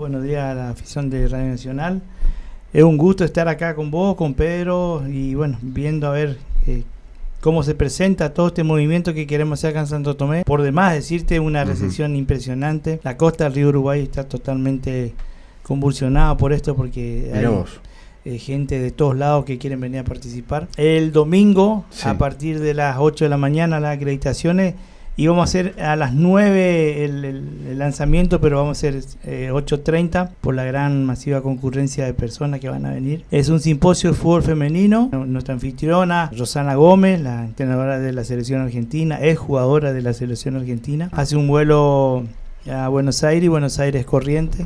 buenos días a la afición de Radio Nacional. Es un gusto estar acá con vos, con Pedro, y bueno, viendo a ver cómo se presenta todo este movimiento que queremos hacer acá en Santo Tomé. Por demás decirte, una recepción impresionante. La costa del río Uruguay está totalmente convulsionada por esto, porque hay gente de todos lados que quieren venir a participar. El domingo, a partir de las 8 de la mañana, las acreditaciones. Y vamos a hacer a las 9 el lanzamiento, pero vamos a hacer 8:30 por la gran masiva concurrencia de personas que van a venir. Es un simposio de fútbol femenino. Nuestra anfitriona, Rosana Gómez, la entrenadora de la selección argentina, es jugadora de la selección argentina. Hace un vuelo a Buenos Aires y Buenos Aires Corrientes.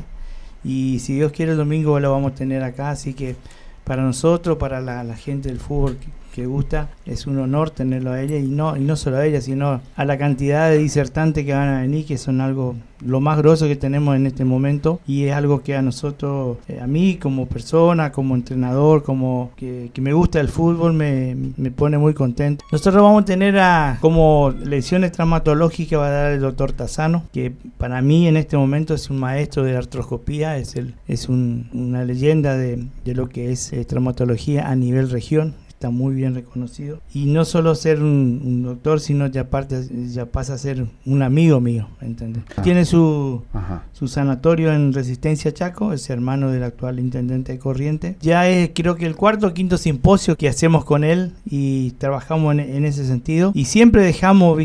Y si Dios quiere, el domingo lo vamos a tener acá. Así que para nosotros, para la gente del fútbol que gusta, es un honor tenerlo a ella, y no solo a ella, sino a la cantidad de disertantes que van a venir, que son algo lo más grosso que tenemos en este momento, y es algo que a nosotros, a mí como persona, como entrenador, como que me gusta el fútbol, me pone muy contento. Nosotros vamos a tener como lesiones traumatológicas, va a dar el doctor Tassano, que para mí en este momento es un maestro de artroscopía, es una leyenda de lo que es traumatología a nivel región. Está muy bien reconocido, y no solo ser un doctor, sino ya pasa a ser un amigo mío, ¿entendés? Tiene su sanatorio en Resistencia Chaco, es hermano del actual intendente de Corrientes. Ya es, creo que el cuarto o quinto simposio que hacemos con él, y trabajamos en ese sentido, y siempre dejamos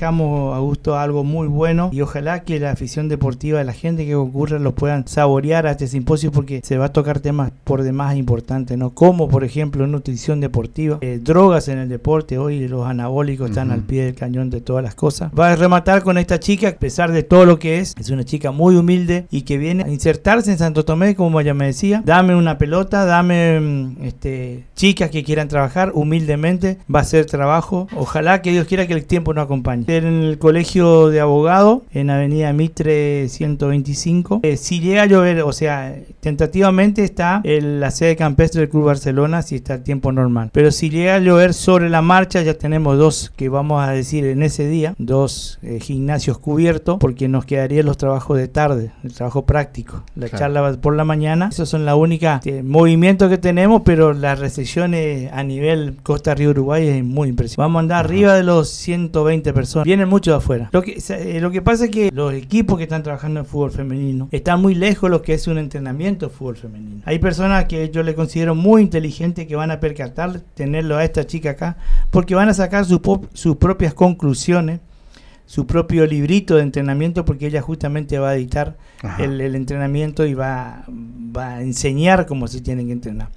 a gusto algo muy bueno, y ojalá que la afición deportiva, la gente que concurra, los puedan saborear a este simposio, porque se va a tocar temas por demás importantes, ¿no? Como por ejemplo nutrición deportiva, drogas en el deporte. Hoy los anabólicos están al pie del cañón de todas las cosas. Va a rematar con esta chica, a pesar de todo lo que es una chica muy humilde y que viene a insertarse en Santo Tomé, como ella me decía: dame una pelota, dame chicas que quieran trabajar humildemente, va a ser trabajo. Ojalá que Dios quiera que el tiempo nos acompañe. En el colegio de abogados, en Avenida Mitre 125, si llega a llover, o sea, tentativamente está la sede campestre del Club Barcelona, si está el tiempo normal. Pero si llega a llover sobre la marcha, ya tenemos dos, que vamos a decir en ese día, dos gimnasios cubiertos, porque nos quedarían los trabajos de tarde, el trabajo práctico. La charla va por la mañana. Esos son la única movimientos que tenemos, pero las recepciones a nivel Costa Río Uruguay es muy impresionante. Vamos a andar arriba de los 120 personas. Vienen muchos de afuera. Lo que pasa es que los equipos que están trabajando en fútbol femenino están muy lejos de lo que es un entrenamiento de fútbol femenino. Hay personas que yo le considero muy inteligentes, que van a percatar tenerlo a esta chica acá, porque van a sacar sus propias conclusiones, su propio librito de entrenamiento, porque ella justamente va a dictar el entrenamiento y va a enseñar cómo se tienen que entrenar.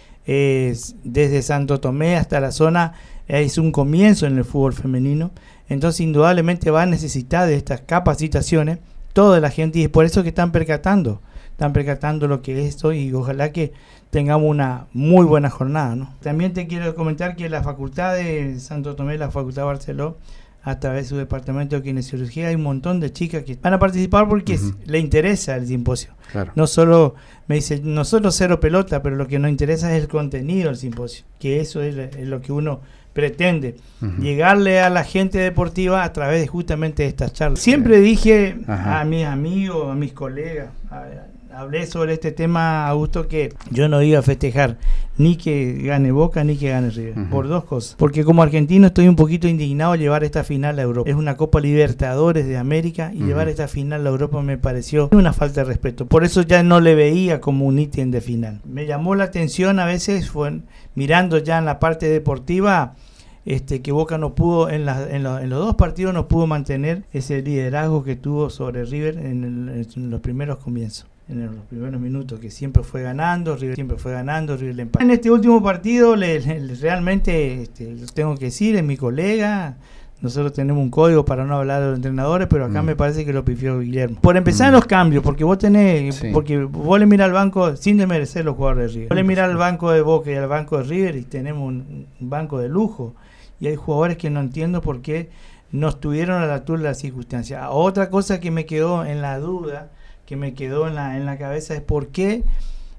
Desde Santo Tomé hasta la zona es un comienzo en el fútbol femenino, entonces indudablemente va a necesitar de estas capacitaciones toda la gente, y es por eso que están percatando lo que es esto, y ojalá que tengamos una muy buena jornada, ¿no? También te quiero comentar que la Facultad de Santo Tomé, la Facultad Barceló, a través de su departamento de kinesiología, hay un montón de chicas que van a participar porque le interesa el simposio. Claro. No solo, me dice, nosotros cero pelota, pero lo que nos interesa es el contenido del simposio, que eso es lo que uno pretende, llegarle a la gente deportiva a través de justamente estas charlas. Siempre dije a mis amigos, a mis colegas, hablé sobre este tema, Augusto, que yo no iba a festejar ni que gane Boca ni que gane River, por dos cosas. Porque como argentino estoy un poquito indignado de llevar esta final a Europa. Es una Copa Libertadores de América, y llevar esta final a Europa me pareció una falta de respeto. Por eso ya no le veía como un ítem de final. Me llamó la atención a veces, mirando ya en la parte deportiva, que Boca no pudo, en los dos partidos no pudo mantener ese liderazgo que tuvo sobre River en los primeros comienzos, en los primeros minutos, que siempre fue ganando, River le empató. En este último partido realmente lo tengo que decir, es mi colega. Nosotros tenemos un código para no hablar de los entrenadores, pero acá me parece que lo pifió Guillermo. Por empezar, los cambios, porque vos le mirás al banco, sin desmerecer los jugadores de River, vos le mirás al banco de Boca y al banco de River, y tenemos un banco de lujo, y hay jugadores que no entiendo por qué no estuvieron a la altura de las circunstancias. Otra cosa que me quedó en la duda, que me quedó en la cabeza, es por qué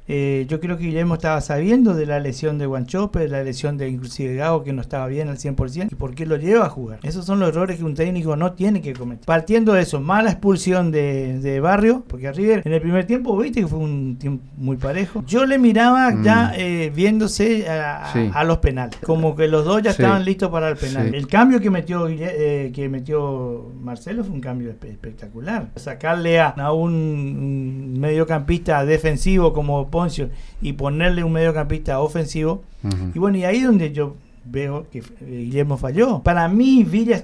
Yo creo que Guillermo estaba sabiendo de la lesión de Wanchope, de la lesión de inclusive Gago, que no estaba bien al 100%, y por qué lo lleva a jugar. Esos son los errores que un técnico no tiene que cometer. Partiendo de eso, mala expulsión de Barrio, porque a River en el primer tiempo, viste que fue un tiempo muy parejo. Yo le miraba ya viéndose a los penales, como que los dos ya estaban listos para el penal. El cambio que metió Marcelo fue un cambio espectacular. Sacarle a un mediocampista defensivo como Poncio y ponerle un mediocampista ofensivo, y bueno, y ahí donde yo veo que Guillermo falló. Para mí Villa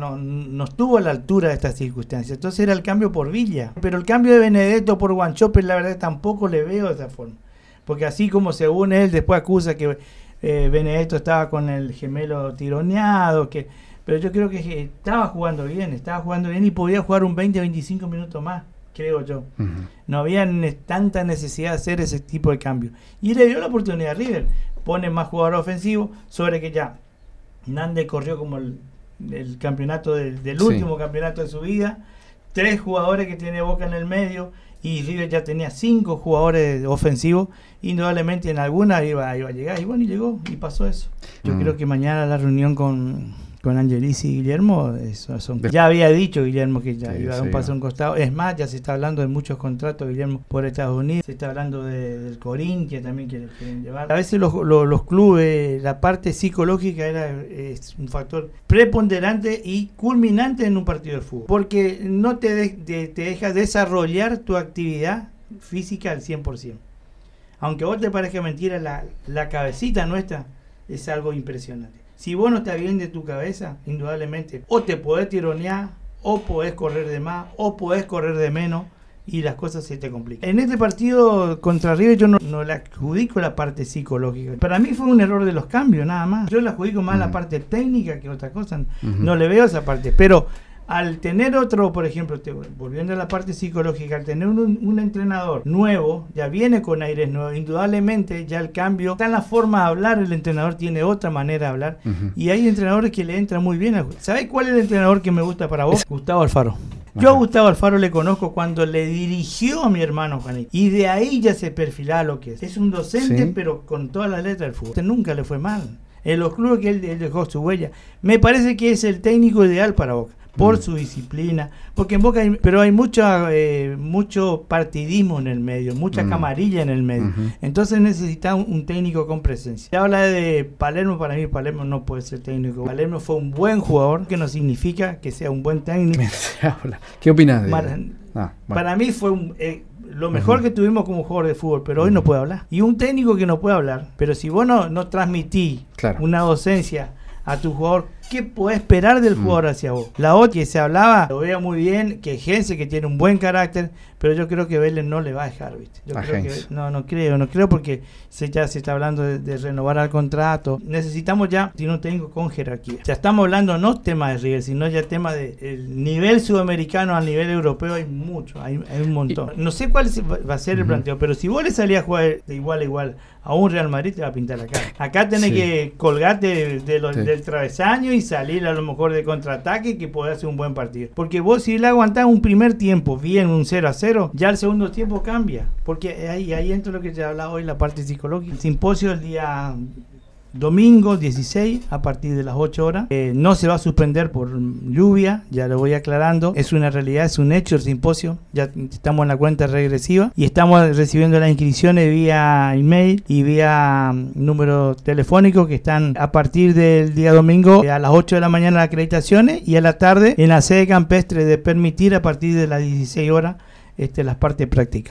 no estuvo a la altura de estas circunstancias, entonces era el cambio por Villa, pero el cambio de Benedetto por Wanchope la verdad tampoco le veo de esa forma, porque así como según él después acusa que Benedetto estaba con el gemelo tironeado, pero yo creo que estaba jugando bien y podía jugar un 20-25 minutos más, creo yo. No había tanta necesidad de hacer ese tipo de cambio. Y le dio la oportunidad a River. Pone más jugador ofensivo, sobre que ya Nández corrió como el campeonato del último campeonato de su vida. 3 jugadores que tiene Boca en el medio, y River ya tenía 5 jugadores ofensivos. Indudablemente en alguna iba a llegar, y bueno, y llegó, y pasó eso. Yo creo que mañana la reunión con Angelici y Guillermo, ya había dicho Guillermo que ya iba a dar un paso a un costado. Es más, ya se está hablando de muchos contratos, Guillermo, por Estados Unidos. Se está hablando del Corinthians también quieren llevar. A veces los clubes, la parte psicológica es un factor preponderante y culminante en un partido de fútbol, porque no te deja desarrollar tu actividad física al 100%. Aunque a vos te parezca mentira, la cabecita nuestra es algo impresionante. Si vos no estás bien de tu cabeza, indudablemente, o te podés tironear, o podés correr de más, o podés correr de menos, y las cosas se te complican. En este partido contra River yo no le adjudico la parte psicológica. Para mí fue un error de los cambios, nada más. Yo le adjudico más la parte técnica que otra cosa. No le veo esa parte, pero al tener otro, por ejemplo, volviendo a la parte psicológica, al tener un entrenador nuevo, ya viene con aires nuevos, indudablemente ya el cambio está en la forma de hablar. El entrenador tiene otra manera de hablar, y hay entrenadores que le entran muy bien. ¿Sabes cuál es el entrenador que me gusta para vos? Gustavo Alfaro. Yo a Gustavo Alfaro le conozco cuando le dirigió a mi hermano Juanito, y de ahí ya se perfilaba lo que es. Es un docente, pero con todas las letras del fútbol. Nunca le fue mal. En los clubes que él dejó su huella. Me parece que es el técnico ideal para Boca, por su disciplina, porque en Boca hay mucho partidismo en el medio, mucha camarilla en el medio. Entonces necesita un técnico con presencia. Se habla de Palermo. Para mí Palermo no puede ser técnico. Palermo fue un buen jugador, que no significa que sea un buen técnico. ¿Qué opinas de Para mí fue lo mejor que tuvimos como jugador de fútbol, pero hoy no puede hablar. Y un técnico que no puede hablar, pero si vos no transmitís una docencia a tu jugador, ¿qué podés esperar del jugador hacia vos? La otra que se hablaba, lo veo muy bien, que Gense, que tiene un buen carácter, pero yo creo que Vélez no le va a dejar, ¿viste? Yo creo que no creo, porque ya se está hablando de renovar el contrato. Necesitamos ya un técnico con jerarquía. Ya estamos hablando no tema de River, sino ya tema del nivel sudamericano al nivel europeo. Hay mucho, hay un montón. No sé cuál va a ser el planteo, pero si vos le salías a jugar de igual a igual a un Real Madrid, te va a pintar la cara. Acá tenés que colgarte del travesaño y salir a lo mejor de contraataque, que podés hacer un buen partido. Porque vos, si le aguantás un primer tiempo bien, un 0-0, ya el segundo tiempo cambia. Porque ahí entra lo que te hablaba hoy, la parte psicológica. El simposio el día domingo 16 a partir de las 8 horas. No se va a suspender por lluvia, ya lo voy aclarando. Es una realidad, es un hecho el simposio. Ya estamos en la cuenta regresiva y estamos recibiendo las inscripciones vía email y vía número telefónico, que están a partir del día domingo a las 8 de la mañana las acreditaciones, y a la tarde en la sede campestre de permitir a partir de las 16 horas las partes prácticas.